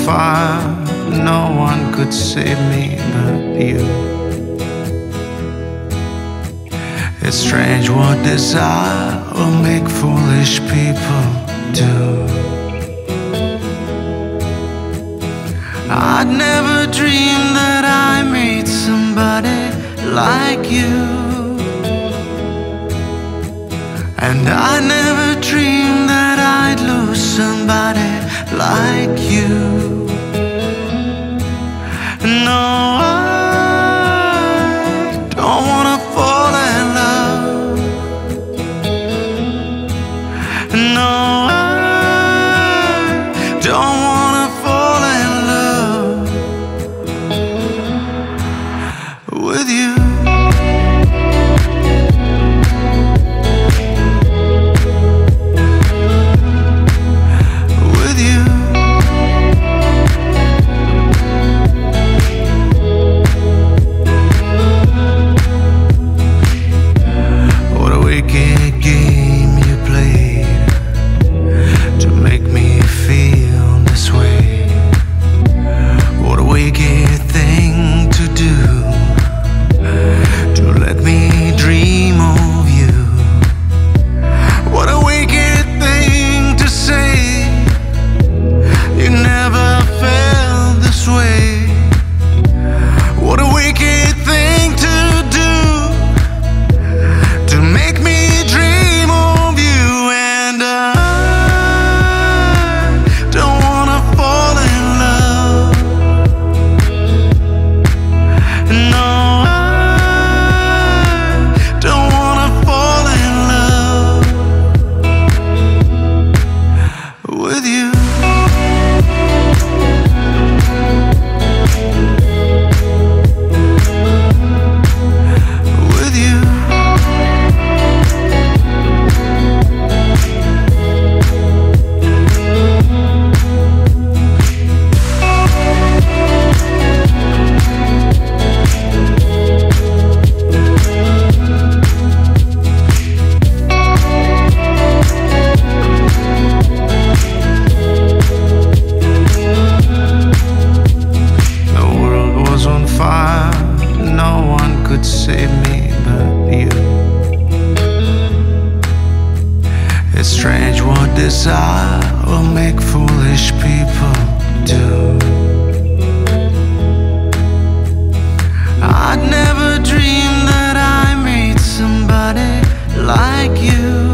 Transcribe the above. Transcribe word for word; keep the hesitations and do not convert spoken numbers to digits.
fire, no one could save me but you. It's strange what desire will make foolish people do. I'd never dreamed that I meet somebody like you, and I never dreamed that I'd lose somebody like you. No, I don't wanna fall in love. No, I don't wanna fall in love with you. Save me but you. It's strange what desire will make foolish people do. I'd never dreamed that I meet somebody like you.